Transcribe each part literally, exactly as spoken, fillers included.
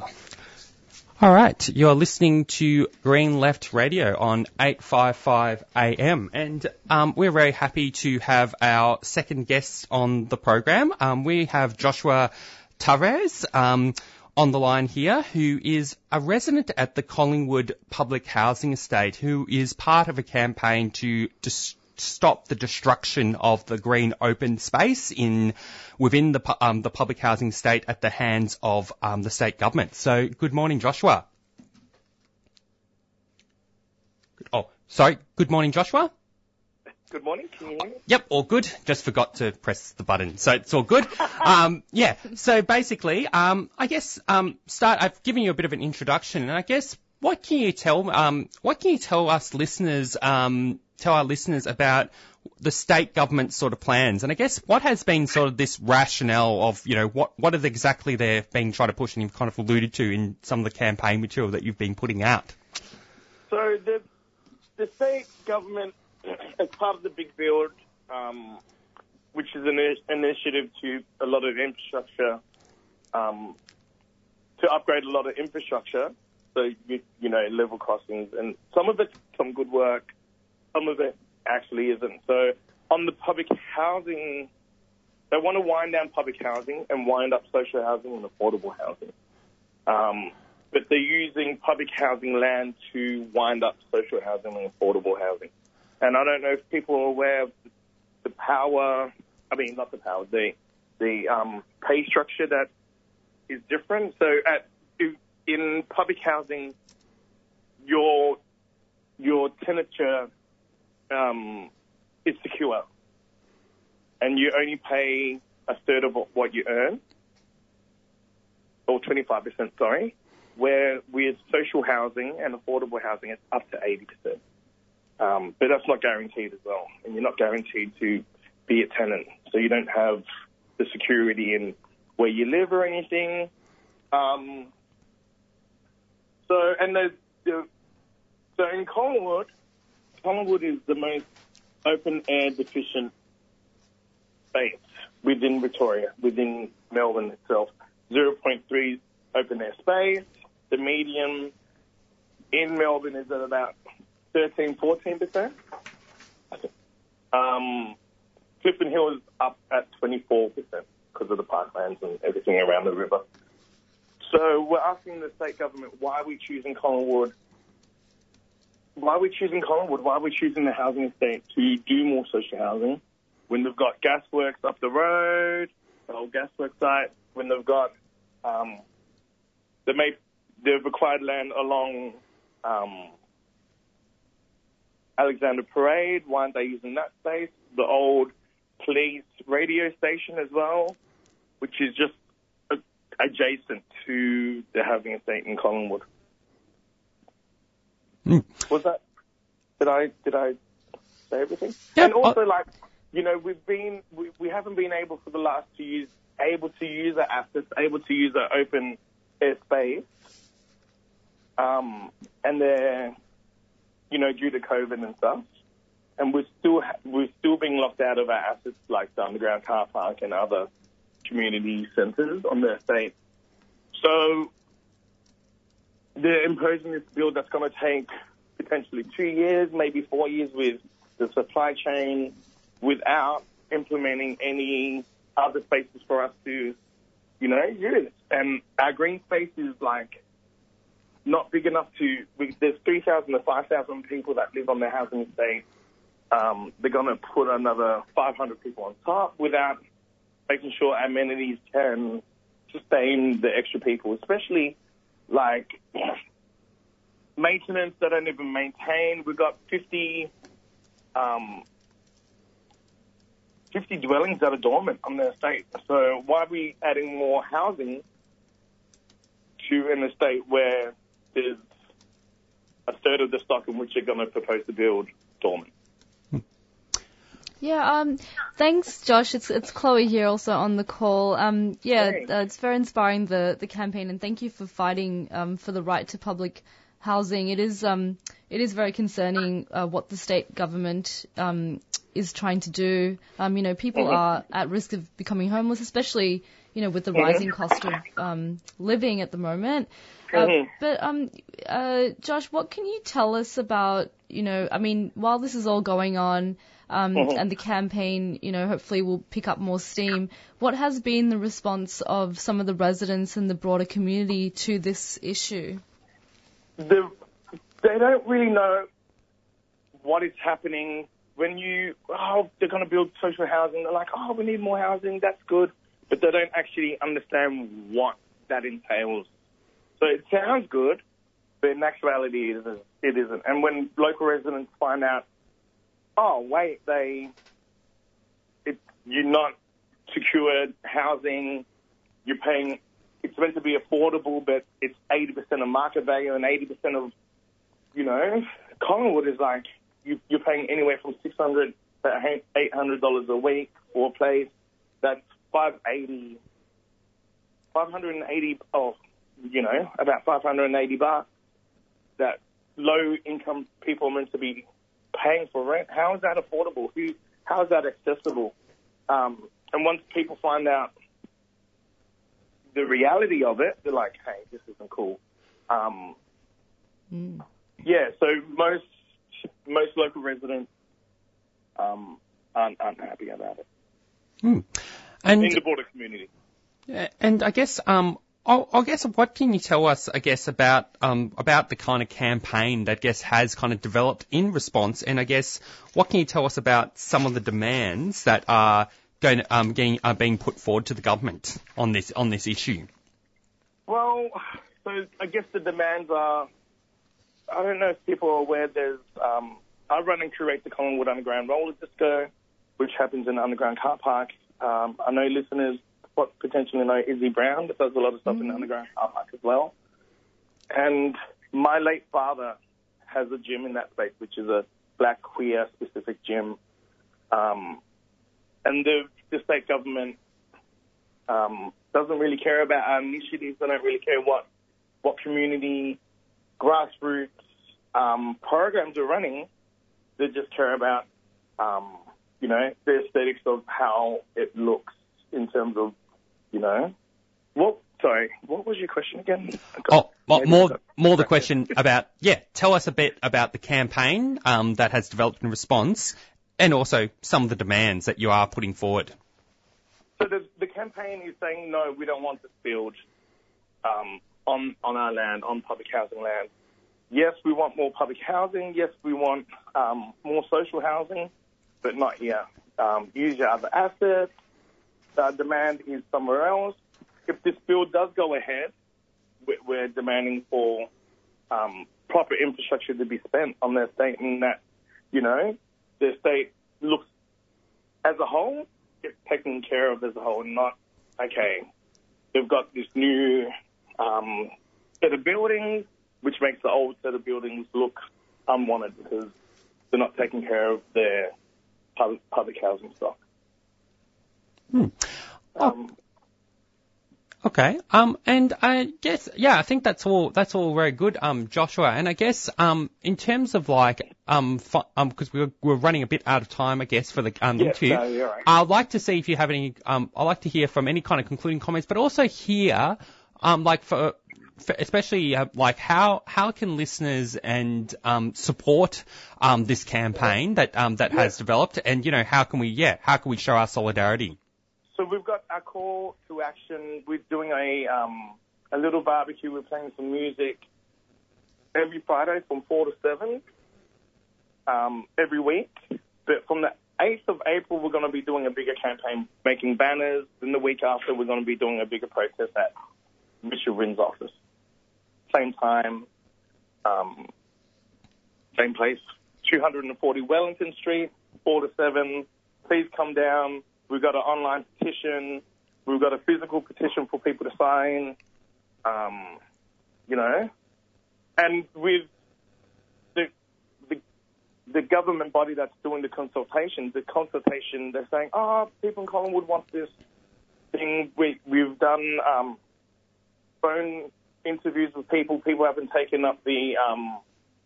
All right, you're listening to Green Left Radio on eight fifty-five A M, and um, we're very happy to have our second guest on the program. Um, we have Joshua Tavares um, on the line here, who is a resident at the Collingwood Public Housing Estate, who is part of a campaign to dis- stop the destruction of the green open space in within the pu- um, the public housing estate at the hands of um, the state government. So, good morning, Joshua. Oh, sorry. Good morning, Joshua. Good morning. Can you hear me? Yep, all good. Just forgot to press the button, so it's all good. um, yeah. So basically, um, I guess um, start. I've given you a bit of an introduction, and I guess what can you tell? Um, what can you tell us listeners? Um, tell our listeners about the state government sort of plans, and I guess what has been sort of this rationale of, you know, what what is exactly they're being trying to push, and you've kind of alluded to in some of the campaign material that you've been putting out. So the the state government, as part of the Big Build, um, which is an initiative to a lot of infrastructure, um, to upgrade a lot of infrastructure, so you, you know, level crossings, and some of it's some good work, some of it actually isn't. So on the public housing, they want to wind down public housing and wind up social housing and affordable housing. Um, but they're using public housing land to wind up social housing and affordable housing. And I don't know if people are aware of the power, I mean, not the power, the, the um, pay structure that is different. So at, in public housing, your, your tenanture Um, is secure, and you only pay a third of what you earn, or twenty-five percent, sorry, where with social housing and affordable housing, it's up to eighty percent. Um, but that's not guaranteed as well, and you're not guaranteed to be a tenant, so you don't have the security in where you live or anything. Um, so, and the, the, so in Collingwood, Collingwood is the most open-air deficient space within Victoria, within Melbourne itself. zero point three open-air space. The median in Melbourne is at about thirteen, fourteen percent. Um, Clifton Hill is up at twenty-four percent because of the parklands and everything around the river. So we're asking the state government, why are we choosing Collingwood? Why are we choosing Collingwood? Why are we choosing the housing estate to do more social housing when they've got gasworks up the road, the old gasworks site, when they've got, um, they may, they've acquired land along um, Alexander Parade. Why aren't they using that space? The old police radio station as well, which is just a, adjacent to the housing estate in Collingwood. Mm. Was that, did I, did I say everything? Yep. And also, like, you know, we've been, we, we haven't been able for the last two years, able to use our assets, able to use our open air space. Um, and they're, you know, due to COVID and stuff. And we're still, we're still being locked out of our assets, like the underground car park and other community centres on the estate. So, they're imposing this bill that's going to take potentially two years, maybe four years with the supply chain, without implementing any other spaces for us to, you know, use. And our green space is, like, not big enough to, we, there's three thousand to five thousand people that live on the housing estate. Um, they're going to put another five hundred people on top without making sure amenities can sustain the extra people, especially like maintenance that don't even maintain. We've got fifty, um, fifty dwellings that are dormant on the estate. So why are we adding more housing to an estate where there's a third of the stock in which they're going to propose to build dormant? Yeah, um, thanks, Josh. It's it's Chloe here also on the call. Um, yeah, uh, it's very inspiring, the, the campaign, and thank you for fighting um, for the right to public housing. It is um it is very concerning uh, what the state government um is trying to do. Um, you know, people are at risk of becoming homeless, especially you know, with the Mm-hmm. rising cost of um, living at the moment. Uh, Mm-hmm. but um, uh, Josh, what can you tell us about, you know, I mean, while this is all going on, um, Mm-hmm. and the campaign, you know, hopefully will pick up more steam, what has been the response of some of the residents and the broader community to this issue? The, they don't really know what is happening when you, oh, they're going to build social housing. They're like, oh, we need more housing. That's good. But they don't actually understand what that entails. So it sounds good, but in actuality it isn't. It isn't. And when local residents find out, oh, wait, they, it, you're not secured housing, you're paying, it's meant to be affordable, but it's eighty percent of market value and eighty percent of, you know, Collingwood is like, you, you're paying anywhere from six hundred dollars to eight hundred dollars a week for a place. That's five eighty, five hundred eighty, oh, you know, about five hundred eighty bucks that low-income people are meant to be paying for rent. How is that affordable? Who, how is that accessible? Um, and once people find out the reality of it, they're like, hey, this isn't cool. Um, Mm. Yeah, so most most local residents um, aren't, aren't happy about it Hmm. And in the broader community. and I guess um I, I guess what can you tell us I guess about um about the kind of campaign that I guess has kind of developed in response, and I guess what can you tell us about some of the demands that are going to, um getting are being put forward to the government on this on this issue? Well, so I guess the demands are, I don't know if people are aware, there's, um, I run and curate the Collingwood Underground Roller Disco, which happens in the Underground Car Park. Um, I know listeners what potentially know Izzy Brown, that does a lot of stuff mm-hmm. in the Underground Car Park as well. And my late father has a gym in that space, which is a black queer specific gym. Um, and the, the state government um, doesn't really care about our initiatives. They don't really care what, what community grassroots um, programs are running. They just care about, um, you know, the aesthetics of how it looks in terms of, you know, what, sorry, what was your question again? Oh, well, more, more the question about, yeah, tell us a bit about the campaign um, that has developed in response, and also some of the demands that you are putting forward. So the, the campaign is saying, no, we don't want this build um, on, on our land, on public housing land. Yes, we want more public housing. Yes, we want um, more social housing, but not here. Um, use your other assets. Our demand is somewhere else. If this bill does go ahead, we're demanding for um, proper infrastructure to be spent on the estate, and that, you know, the estate looks as a whole, it's taken care of as a whole, not, okay, they've got this new um, set of buildings, which makes the old set of buildings look unwanted because they're not taking care of their public, public housing stock. Hmm. Um, Okay. Um, and I guess, yeah, I think that's all, that's all very good, um, Joshua. And I guess, um, in terms of like, um, fu- um, cause we're, we're running a bit out of time, I guess, for the, um, yes, interview. no, you're right. I'd like to see if you have any, um, I'd like to hear from any kind of concluding comments, but also hear, um, like for, for especially, uh, like how, how can listeners and, um, support, um, this campaign that, um, that yes. has developed, and, you know, how can we, yeah, how can we show our solidarity? So we've got our call to action. We're doing a um, a little barbecue. We're playing some music every Friday from four to seven um, every week. But from the eighth of April, we're going to be doing a bigger campaign, making banners. Then the week after, we're going to be doing a bigger protest at Mister Wynn's office. Same time, um, same place, two forty Wellington Street, four to seven. Please come down. We've got an online petition. We've got a physical petition for people to sign, um, you know. And with the, the the government body that's doing the consultation, the consultation, they're saying, oh, people in Collingwood want this thing. We, we've done um, phone interviews with people. People haven't taken up the um,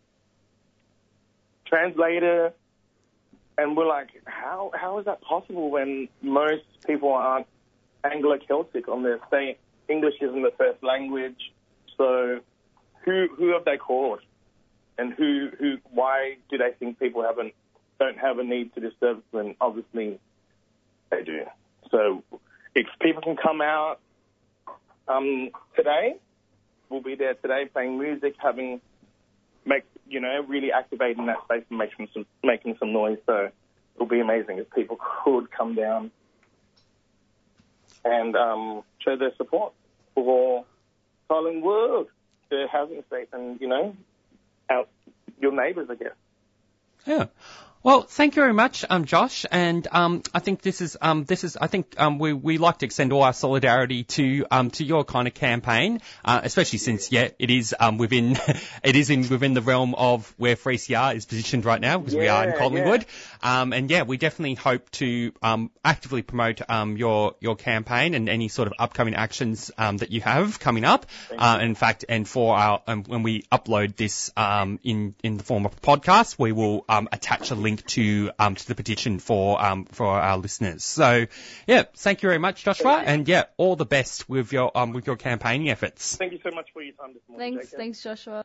translator. And we're like, how how is that possible when most people aren't Anglo-Celtic on there, saying English isn't the first language. So who who have they called? And who, who why do they think people haven't don't have a need for this service when obviously they do? So if people can come out um, today, we'll be there today playing music, having, make you know, really activating that space and making some making some noise. So it'll be amazing if people could come down and um, show their support for Collingwood, the housing estate, and, you know, our, your neighbours, I guess. Yeah. Well, thank you very much, um, Josh. And um, I think this is um, this is I think um, we we like to extend all our solidarity to um, to your kind of campaign, uh, especially since yeah, it is um, within it is in within the realm of where three C R is positioned right now, because yeah, we are in Collingwood. Yeah. Um, and yeah, we definitely hope to um, actively promote um, your your campaign and any sort of upcoming actions um, that you have coming up. Uh, in fact, and for our um, when we upload this um, in in the form of a podcast, we will um, attach a link to um to the petition for um for our listeners. So yeah, thank you very much, Joshua, and yeah, all the best with your um with your campaigning efforts. Thank you so much for your time this morning. Thanks, Jacob. thanks, Joshua.